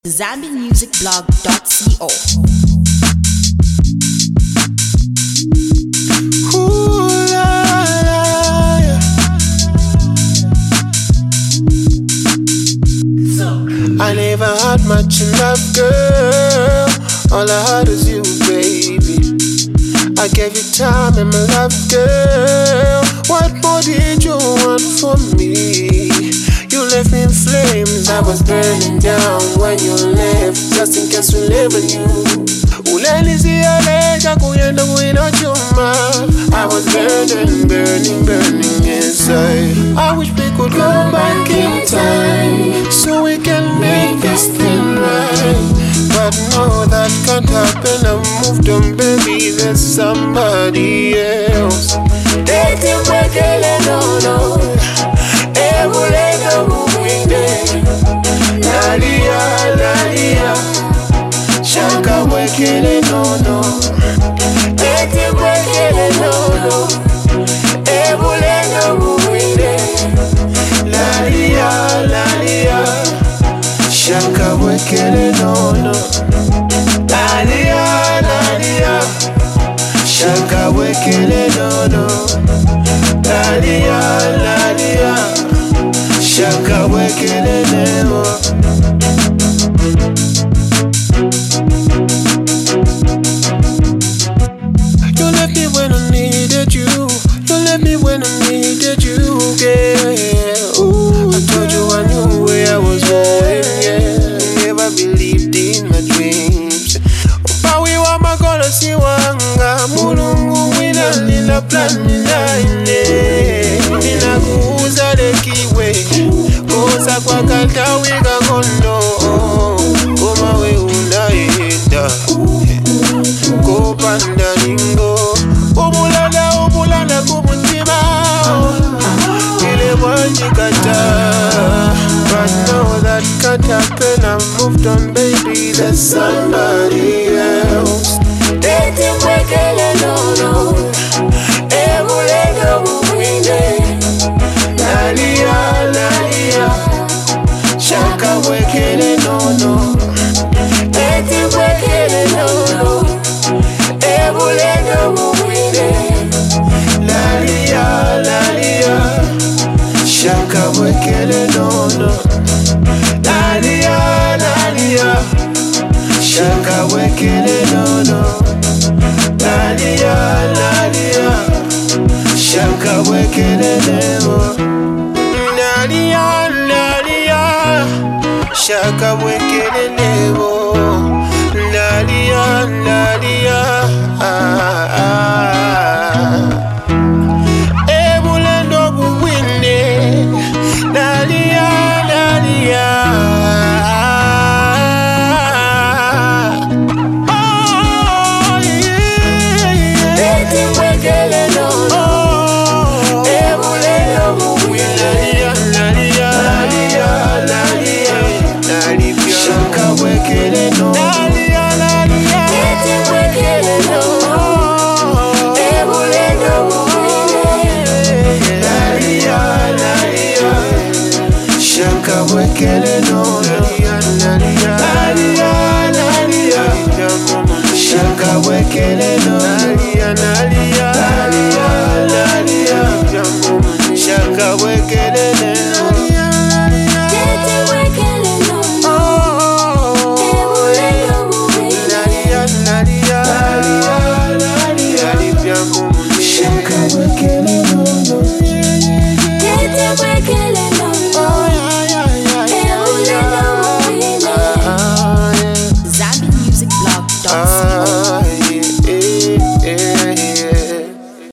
ZambianMusicBlog.co. Ooh, la, la, yeah. I never had much in love, girl. All I had was you, baby. I gave you time and my love, girl. What more did you want from me? You left me in flames, I was burning down when you left, just in case we live in you. I was burning, burning, burning inside. I wish we could go back in time, so we can make this thing right. But no, that can't happen. I moved on, baby, there's somebody else. Dating wekele no no, ebulenga muwinde. Nalia, Nalia, shaka wekele no no. Dating wekele no no, ebulenga muwinde. Nalia, Nalia, shaka wekele no no. Nalia, Nalia, shaka wekele no no. Nalia, Nalia, shaka wekele no. You left me when I needed you. You left me when I needed you, girl. Ooh, I told you I knew where I was going, yeah. Never believed in my dreams. But we were my gonna see wanga. Mulungu wina nila plan nila ine. Nina kuuza lekiwe. Kosa kwa kata wiga kondo. Koma we unaenda. Kopanda ningo. Umulana kumutima. Ile wajikata. But no, that can't happen. I moved on, baby, there's somebody else. Dating wekele no no, ebulenga muwinde. Nalia, Nalia, shaka wekele no no. Dating wekele no no, ebulenga muwinde. Nalia, Nalia, shaka wekele no no. Nalia, Nalia, shaka wekele no no. Nalia, Nalia, shaka wekele no. Nalia, Nalia, shaka wekele no. Nalia, Nalia, ebulendo buwinde. Nalia, Nalia, oh yeah. Dating wekele no no, ebulendo buwinde. Nalia, Nalia, Nalia, Nalia, shaka wekele no. Nalia, Nalia, dating wekele no no, ebulendo buwinde. Nalia, Nalia, shaka wekele